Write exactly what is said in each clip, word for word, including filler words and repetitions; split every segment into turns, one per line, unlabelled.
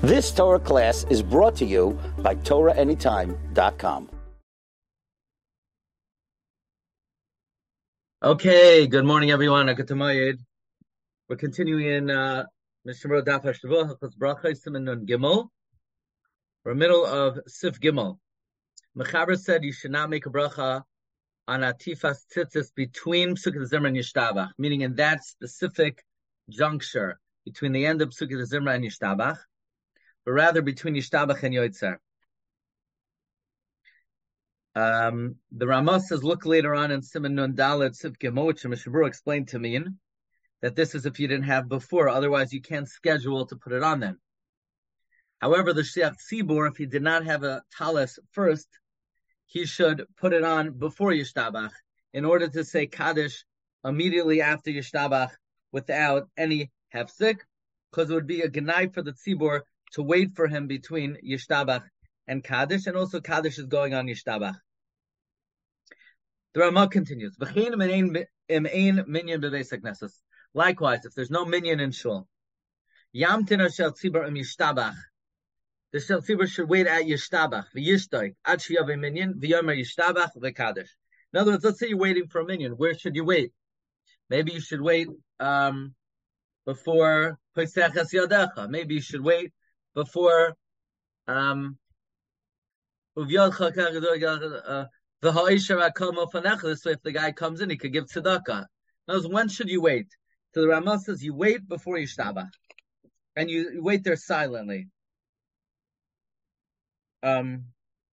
This Torah class is brought to you by Torah Anytime dot com.
Okay, good morning, everyone. We're continuing in uh, Mishnah Daf HaShavua, Hilchos Bracha, Siman Nun Gimel. We're in the middle of Sif Gimel. Mechaber said you should not make a bracha on Atifas Tzitzis between Psukei Zimra and Yishtabach, meaning in that specific juncture between the end of Psukei Zimra and Yishtabach, but rather between Yishtabach and Yoitzer. Um, the Ramah says, look later on in Siman Nun Dalet Sif Gimel, which Mishnah Berurah explained to mean that this is if you didn't have before, otherwise you can't schedule to put it on then. However, the Shliach Tzibur, if he did not have a talis first, he should put it on before Yishtabach in order to say Kaddish immediately after Yishtabach without any hefsek, because it would be a genai for the Tzibur to wait for him between Yishtabach and Kaddish, and also Kaddish is going on Yishtabach. The Ramah continues, likewise, if there's no minyan in shul, Yamtin Shel Tzibur im Yishtabach, the Shel Tzibur should wait at Yishtabach, v'yishtoik, ad sheyaveh minyan, v'yomer Yishtabach, v'Kaddish. In other words, let's say you're waiting for a minyan. Where should you wait? Maybe you should wait um, before Pesach Es Yadecha. Maybe you should wait before um, this way, if the guy comes in, he could give tzedakah. Now, when should you wait? So the Ramah says you wait before Yishtabach, and you, you wait there silently. Um,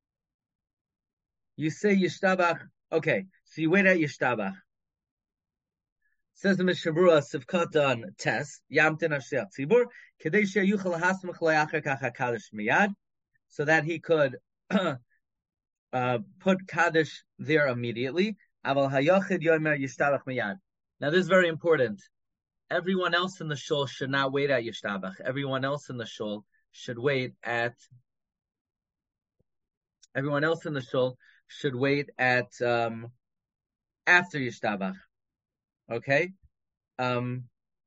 you say Yishtabach. Okay, so you wait at Yishtabach. Says the Mishnah Berurah Sivkatan Tes Yamtin Ashliach Tzibur Kedei Sheyuchal Hasmach Le'acher Kach HaKadosh Miyad, so that he could uh, put Kaddish there immediately. Aval Hayochid Yomer Yishtabach Miyad. Now this is very important. Everyone else in the shul should not wait at Yishtabach. Everyone else in the shul should wait at. Everyone else in the shul should wait at um, after Yishtabach. Okay, um,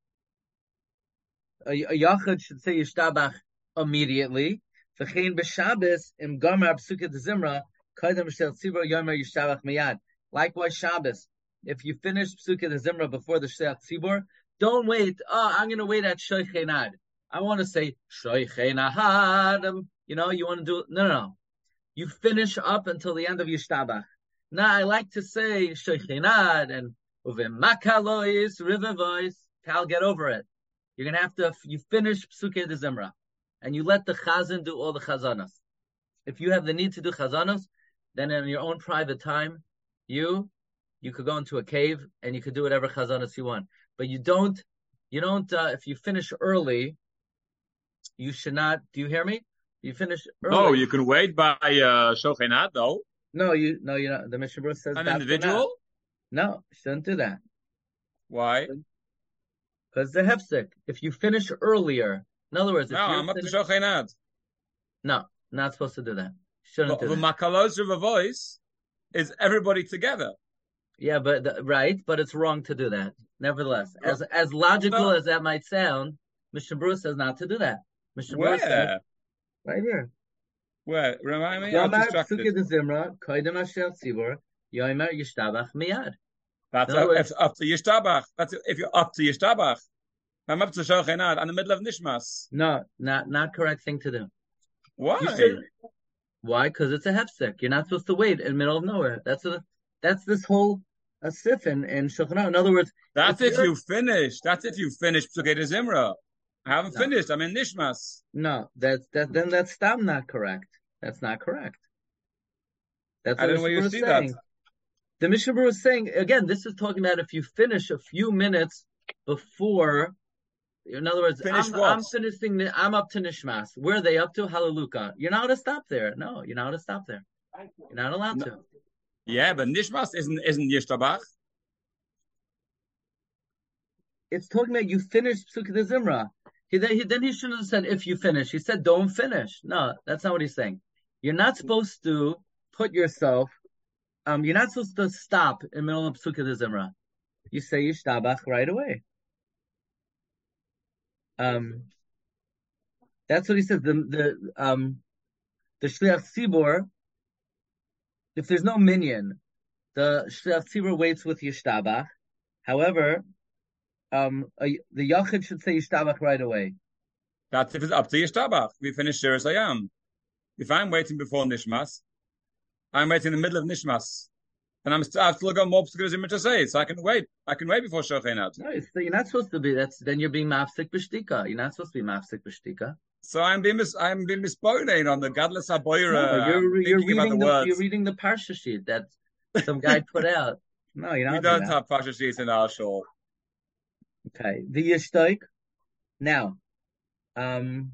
a, a Yachid should say Yishtabach immediately. V'chein b'Shabbos im Gomer Psukei Zimra Kodem Shel Tzibur Yomer Yishtabach Miyad. Likewise, Shabbos, if you finish Psukei Zimra before the Shliach Tzibur, don't wait. Oh, I'm going to wait at Shoichay Nad. I want to say Shoichay Nahad. You know, you want to do no, no, no. You finish up until the end of Yishtabach. Now, I like to say Shoichay Nad and Uvim river voice. I'll get over it. You're going to have to, you finish Psukei Zimra, and you let the Chazan do all the Chazanos. If you have the need to do Chazanos, then in your own private time, you you could go into a cave and you could do whatever Chazanos you want. But you don't, you don't, uh, if you finish early, you should not, do you hear me? You finish early.
No, you can wait by uh, Shoichay Nad, though.
No, you, no, you know, the Mishnah Berurah says
an
that
individual?
No, shouldn't do that.
Why?
Because the hefsek. If you finish earlier, in other words, if
no,
you
I'm up
finish...
to Shoichay Nad.
No, not supposed to do that. Shouldn't
but
do
the
that.
Makalos River voice is everybody together.
Yeah, but the, right, but it's wrong to do that. Nevertheless, as as logical no. as that might sound, Mishnah Berurah says not to do that. Mishnah
Where?
Says, right here.
Where? Remind me.
I'm distracted.
That's up, if, up to Yishtabach. That's if you're up to Yishtabach. I'm up to Shoichay Nad in the middle of Nishmas.
No, not not correct thing to do.
Why?
Should, why? Because it's a hefsek. You're not supposed to wait in the middle of nowhere. That's a that's this whole a sif in, in Shulchan Aruch. In other words,
that's if, if you finish. That's if you finish Psukei Zimra. I haven't no. finished. I'm in Nishmas.
No, that's that. Then that's stam not correct. That's not correct. That's what
I don't know where you see
saying.
that.
The Mishnah Berurah is saying, again, this is talking about if you finish a few minutes before, in other words, I'm, I'm finishing, I'm up to Nishmas. Where are they up to? Hallelujah. You're not allowed to stop there. No, you're not allowed to stop there. You're not allowed no. to.
Yeah, but Nishmas isn't, isn't Yishtabach.
It's talking about you finish Psukei Zimra. He, then, he, then he shouldn't have said, if you finish. He said, don't finish. No, that's not what he's saying. You're not supposed to put yourself Um, you're not supposed to stop in the middle of Psukei Zimra. You say Yishtabach right away. Um, That's what he says. The the um the shliach tzibur. If there's no minyan, the shliach tzibur waits with yishtabach. However, um, a, the yachid should say yishtabach right away.
That's if it's up to Yishtabach. We finish Shiras Hayam. If I'm waiting before Nishmas, I'm waiting in the middle of Nishmas. And I'm still, I have to look at more Pesukah to say, so I can wait. I can wait before Shochenat.
No, it's, you're not supposed to be. That's then you're being mafsik b'shtika. You're not supposed to be mafsik b'shtika.
So I'm being mis, I'm being mispoined on the Gadlus Haboyra.
No, you're
I'm
you're
thinking about
reading
the,
the,
words.
you're reading the parsha sheet that some guy put out. No, you're not.
We don't have parsha sheets in our shul.
Okay, the yishtoik. Now, um,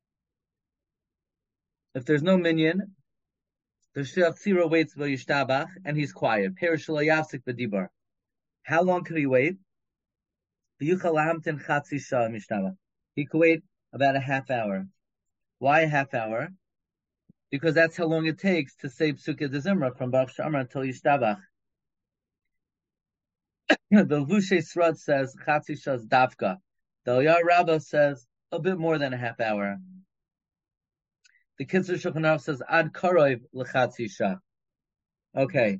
if there's no minyan, the shliach tzibur waits for yishtabach, and he's quiet. Perish lo yafsik b'dibar. How long could he wait? He could wait about a half hour. Why a half hour? Because that's how long it takes to say Psukei D'Zimra from Baruch She'amar until Yishtabach. The Vushe Srad says Chatzi Shas Davka. The Eliyar Rabbah says a bit more than a half hour. The Kitzur Shulchan Aruch says Ad Karoiv L'Chatzi Shah. Okay.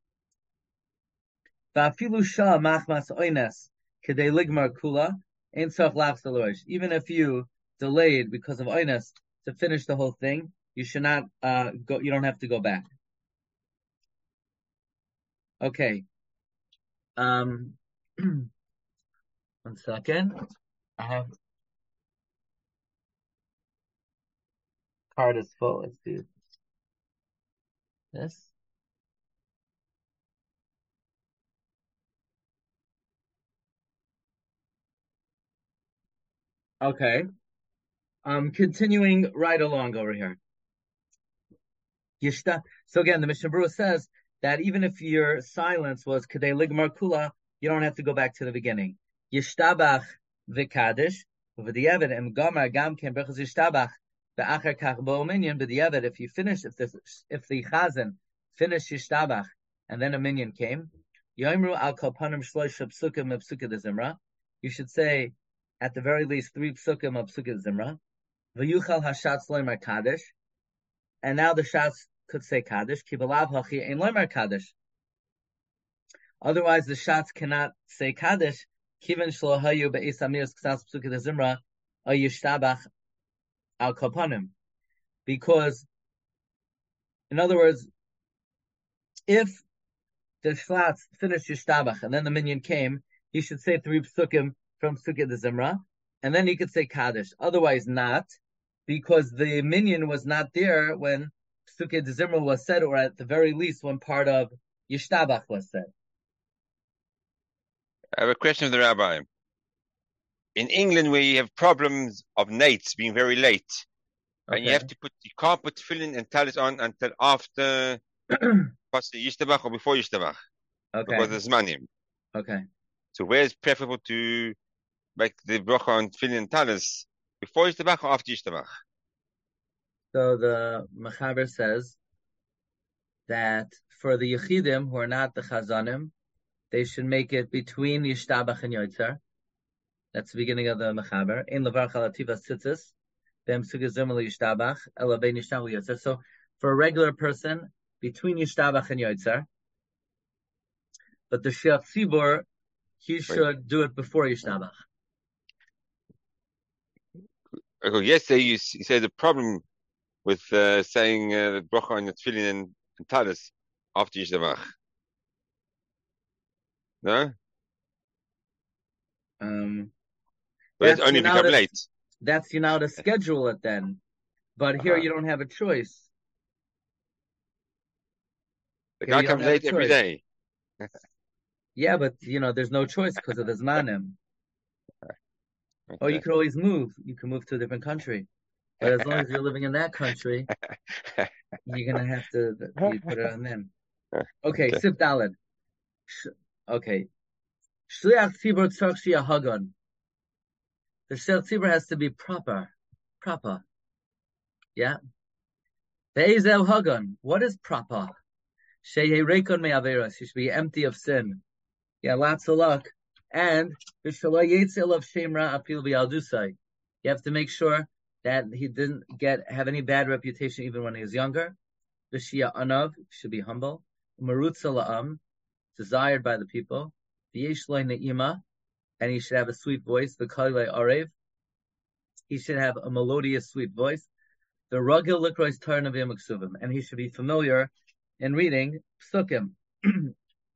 Va'afilu Shah Machmas Oines Kedei Ligmar Kula Ein Tzarich Lachzor L'Rosh. Even if you delayed because of Oines to finish the whole thing, you should not uh, go. You don't have to go back. Okay. Um, one second. I have card is full. Let's do this. Okay. Um, continuing right along over here. Yishta. So again, the Mishnah Berurah says that even if your silence was Kedei Ligmar Kula, you don't have to go back to the beginning. Yishtabach v'kadish v'diavad em gamar gam ken berachos yishtabach v'achar kach bo minyan b'diavad. If you finish, if the if the chazan finished yishtabach and then a minyan came, yoimru al kol panim shloisha psukim of Psukei D'Zimra. You should say at the very least three psukim of Psukei D'Zimra. V'yuchal hashatz loimar kadish. And now the Shas could say Kaddish. Kibalav hachi ein loimar Kaddish. Otherwise, the Shas cannot say Kaddish. Kiven shlo hayu be'es amiras ksas Psukei D'Zimra a yishtabach al kapanim. Because, in other words, if the Shlatz finished yishtabach and then the minyan came, he should say three psukim from Psukei D'Zimra, and then he could say Kaddish. Otherwise, not. Because the minyan was not there when Psukei D'Zimra was said, or at the very least when part of Yishtabach was said.
I have a question of the rabbi. In England, where you have problems of nights being very late, okay, and you have to put, you can't put tefillin and talis on until after Yishtabach or before Yishtabach, okay, because there's manim.
Okay.
So where is preferable to make the bracha on tefillin and talis? Before Yishtabach or after Yishtabach?
So the Mechaber says that for the Yechidim who are not the Chazanim, they should make it between Yishtabach and Yoitzer. That's the beginning of the Mechaber. In Levar Chalativa Tzitzis, Bem Psukei D'Zimra Yishtabach, Ela Bein Yishtabach Yoitzer. So for a regular person, between Yishtabach and Yoitzer. But the Shliach Tzibur, he should right. do it before Yishtabach.
Yesterday you, you said the problem with uh, saying uh, bracha on the tefillin and, and talis after Yishtabach. No?
Um,
but it's only if you come late.
That's, you know, to schedule it then. But here uh-huh. you don't have a choice.
The here guy comes late every day.
Yeah, but, you know, there's no choice because of the Zmanim. Okay. Or you could always move. You can move to a different country. But as long as you're living in that country, you're going to have to you put it on them. Okay, okay. Sif Daled. Okay. Shliach Tzibur tzarich sheyeh hagan. The Shliach Tzibur has to be proper. Proper. Yeah? Ve'ezel hagan. What is proper? Sheyeh reikon me'averos. He should be empty of sin. Yeah, lots of luck. And you have to make sure that he didn't get have any bad reputation even when he was younger. V'shia anav, should be humble. Marutza la'am, desired by the people. V'yesh lo ne'ima, and he should have a sweet voice. V'kalei arev, he should have a melodious, sweet voice. The ragil likrois Torah Nevi'im Uksuvim, and he should be familiar in reading psukim. So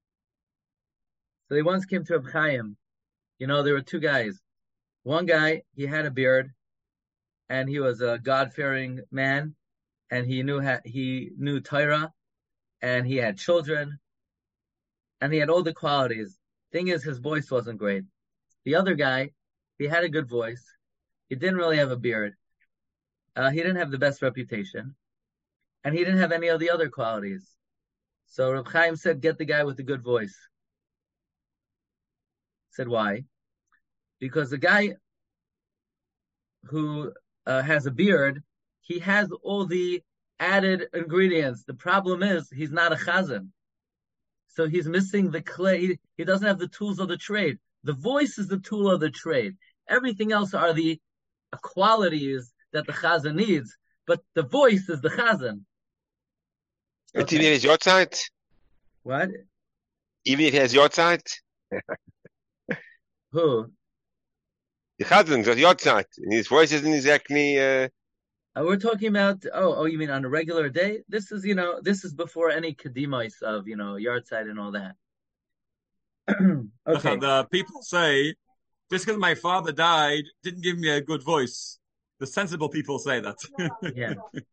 they once came to Reb Chaim. You know, there were two guys. One guy, he had a beard, and he was a God-fearing man, and he knew ha- he knew Torah, and he had children, and he had all the qualities. Thing is, his voice wasn't great. The other guy, he had a good voice. He didn't really have a beard. Uh, he didn't have the best reputation, and he didn't have any of the other qualities. So Reb Chaim said, get the guy with the good voice. Said, why? Because the guy who uh, has a beard, he has all the added ingredients. The problem is, he's not a chazan. So he's missing the clay. He doesn't have the tools of the trade. The voice is the tool of the trade. Everything else are the qualities that the chazan needs, but the voice is the chazan.
Okay. Even if it's your side?
What?
Even if he has your side?
Who?
The chazan is your side, and his voice isn't exactly... Uh...
Uh, we're talking about, oh, oh, you mean on a regular day? This is, you know, this is before any kadimais of, you know, yard side and all that. Okay.
The people say, just because my father died didn't give me a good voice. The sensible people say that.
Yeah.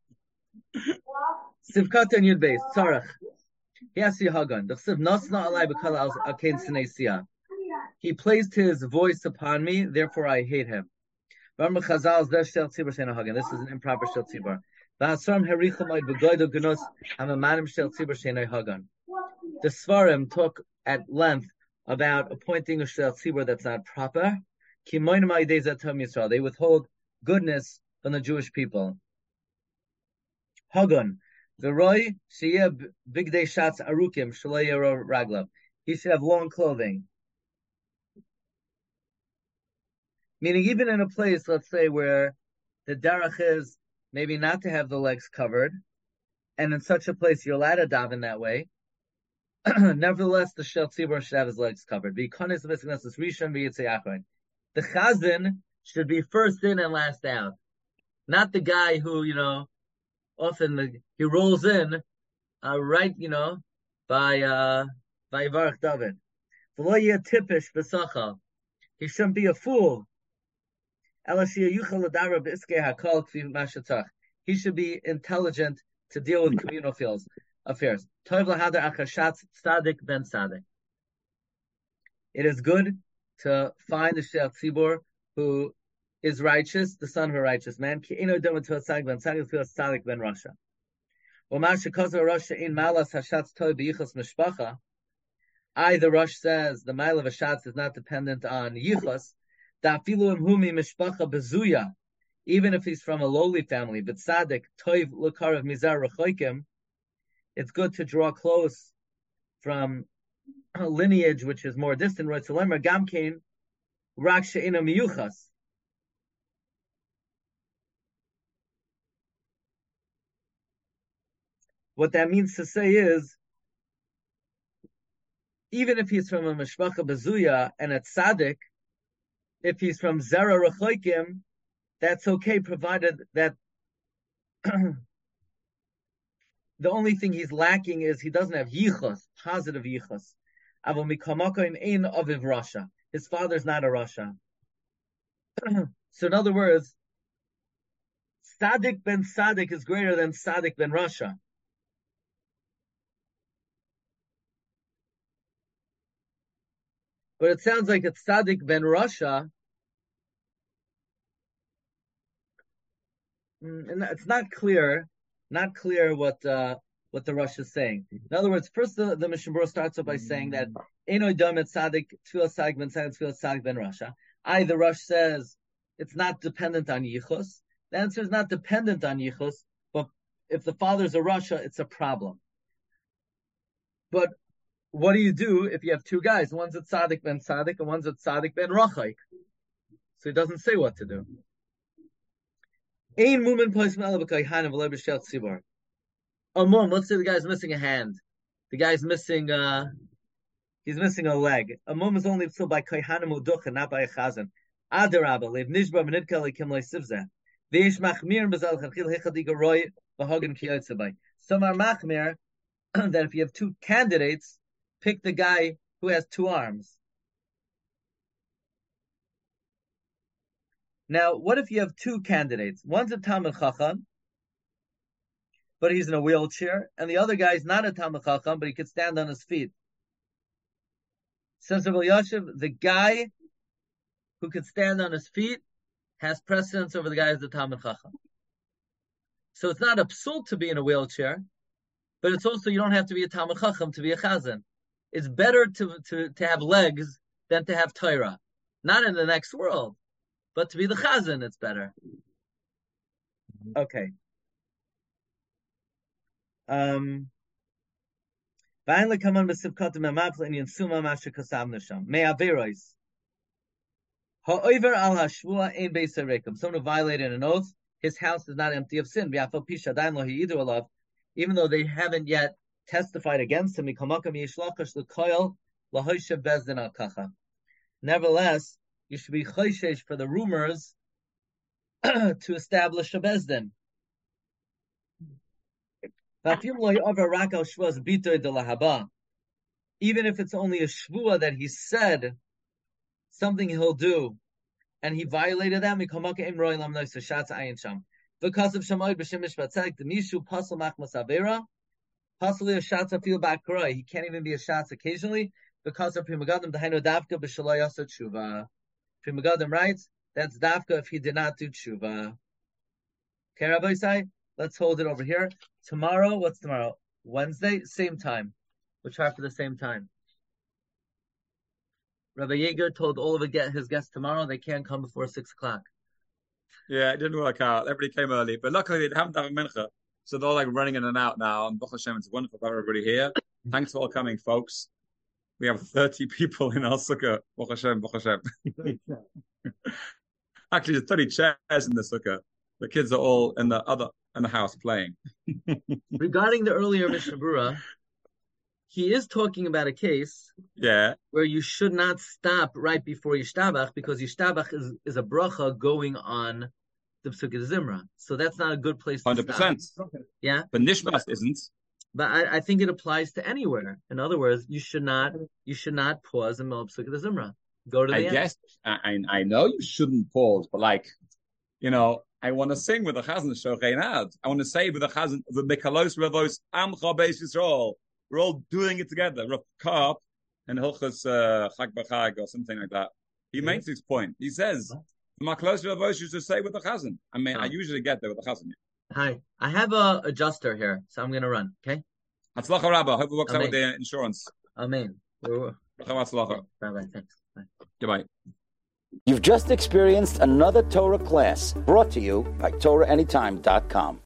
Sivkat and Yud Beis, Tzarech. He has to Hagan. He placed his voice upon me, therefore I hate him. This is an improper shel tzibur. The Svarim talk at length about appointing a shel tzibur that's not proper. They withhold goodness from the Jewish people. Hagan, the roy sheyeh bigdei shatz arukim shelo yero raglav. He should have long clothing. Meaning, even in a place, let's say, where the derech is maybe not to have the legs covered, and in such a place you're allowed to daven that way, nevertheless, the shel tzibur should have his legs covered. The chazan should be first in and last out. Not the guy who, you know, often the, he rolls in, uh, right, you know, by, uh, by Yivarach David. He shouldn't be a fool. He should be intelligent to deal with communal affairs. It is good to find the shel tzibur who is righteous, the son of a righteous man. I, the Rosh says, the mile of a shatz is not dependent on yichus. Even if he's from a lowly family, but tzaddik, toiv l'karav mizar rechoikim, it's good to draw close from a lineage which is more distant. Gamkein rak she'ena miyuchas. What that means to say is, even if he's from a mishpacha bezuya and a tzaddik, if he's from zera rechoikim, that's okay, provided that the only thing he's lacking is he doesn't have yichus, positive yichus. Avol mikamakim ein aviv rasha. His father's not a rasha. So in other words, tzaddik ben tzaddik is greater than tzaddik ben rasha. But it sounds like it's tzaddik ben rasha. And it's not clear, not clear what uh, what the Rosh is saying. In other words, first the, the Mishnah Berurah starts off by saying that Eino Dom et Tzaddik Tfilas Tzaddik Ben Tzaddik Tfilas Tzaddik Ben Rasha. I, the Rosh says it's not dependent on Yichus. The answer is not dependent on Yichus, but if the father's a Rasha, it's a problem. But what do you do if you have two guys? One's a Tzaddik Ben Tzaddik and one's a Tzaddik Ben Rachaik. So he doesn't say what to do. Ein mumen pois mele b'kayhanim v'lo b'shel tzibor. A mum, let's say the guy's missing a hand. The guy's missing, uh, he's missing a leg. A mum is only still by kayhanim uducha, not by a chazan. Adarabba, lev nishba v'nidka lekim le'sivzeh. V'yesh machmir b'zel chachil hechadiga roi v'hogan kiyotzabay. Some are machmir that if you have two candidates, pick the guy who has two arms. Now, what if you have two candidates? One's a Talmid Chacham, but he's in a wheelchair, and the other guy's not a Talmid Chacham, but he could stand on his feet. Says Rav Elyashiv, the guy who could stand on his feet has precedence over the guy who's a Talmid Chacham. So it's not a psul to be in a wheelchair, but it's also, you don't have to be a Talmid Chacham to be a Chazan. It's better to, to, to have legs than to have Torah. Not in the next world, but to be the Chazan, it's better. Okay. Um, finally, come on, Besivkot Memapla and Yansuma Masha Kasam Nisham. May Averois. Ha'over al Hashvua ein Beis HaRekum. Someone who violated an oath, his house is not empty of sin. V'afal Pisha Dain Lo Hiyidu Alav. Even though they haven't yet testified against him, nevertheless, you should be choishesh for the rumors to establish a bezdin. Even if it's only a shvua that he said something he'll do, and he violated that, because of Shamoy b'Shem Mishpatzek, the Mishu Pasal Machmas Avera, possibly a Shatz feel back Karoi. He can't even be a Shatz occasionally because of Primagadim Dahainu Davka b'Shaloi Yasa Tshuva. Primagadim writes that's Davka if he did not do Tshuva. Okay, Rabbi Isai, let's hold it over here. Tomorrow, what's tomorrow? Wednesday, same time. We'll try for the same time. Rabbi Yeager told all of his guests tomorrow they can't come before six o'clock.
Yeah, it didn't work out. Everybody came early, but luckily they haven't done a mincha, so they're all like running in and out now. And Baruch Hashem, it's wonderful to have everybody here. Thanks for all coming, folks. We have thirty people in our sukkah. Baruch Hashem, Baruch Hashem. Actually, there's thirty chairs in the sukkah. The kids are all in the other in the house playing.
Regarding the earlier Mishnah Berurah, he is talking about a case
yeah.
where you should not stop right before Yishtabach, because Yishtabach is, is a bracha going on the Pesukei Zimra. So that's not a good place to
one hundred percent.
stop. Yeah.
But Nishmas isn't.
But I, I think it applies to anywhere. In other words, you should not you should not pause in the Pesukei Zimra. Go to the
I
end.
guess, I, I know you shouldn't pause, but like, you know, I want to sing with the Chazan Shochein Ad. I want to say with the Chazan, the Mekalos Revos Amcha Beis Yisrael. We're all doing it together. Rav Karp and Hilchas uh, Chag B'Chag or something like that. He yeah. makes this point. He says, "My close Revos used to say with the Chazan." I mean, oh. I usually get there with the Chazan.
Hi, I have a adjuster here, so I'm going to run. Okay.
Hatzlacha Rabba. Hope it works
Amen.
out with the insurance.
Amen. Bye
bye.
Thanks. Bye.
Goodbye.
You've just experienced another Torah class brought to you by Torah Anytime dot com.